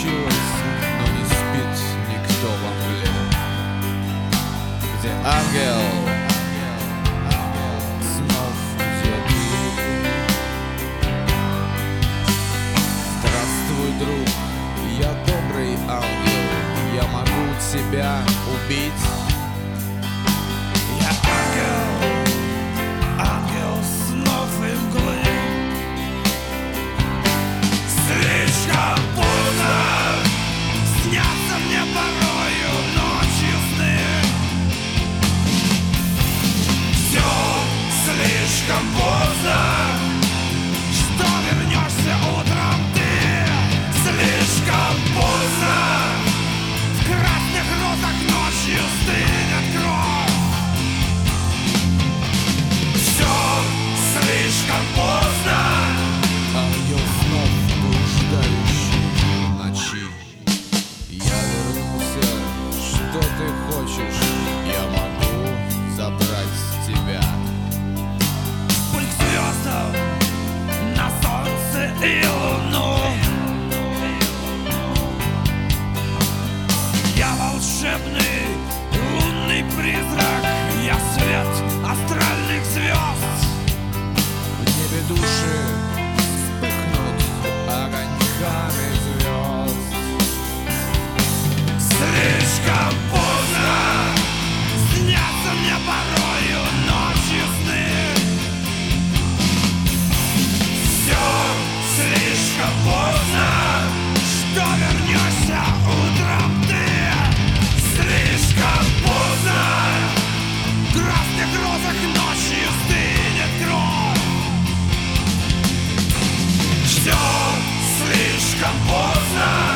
случилось, но не спит никто во мгле. Где ангел снов, где ты. Здравствуй, друг, я добрый ангел, я могу тебя убить. Я ангел снов и мглы. Слишком поздно снятся мне порою ночью сны. Все слишком поздно, что вернешься утром ты. Слишком поздно, в красных розах ночью стынет кровь. Все слишком поздно. Ангел снов, блуждающий в ночи. Я вернулся, что ты хочешь, я могу забрать тебя. Путь к звездам, на солнце и луну. Я волшебный лунный призрак, я свет астральных звезд. В небе души вспыхнут огоньками звезд. Слишком поздно снятся мне порою ночью сны. Все слишком поздно, что вернешься утром ты. Слишком поздно, в красных розах ночью стынет кровь. Все слишком поздно.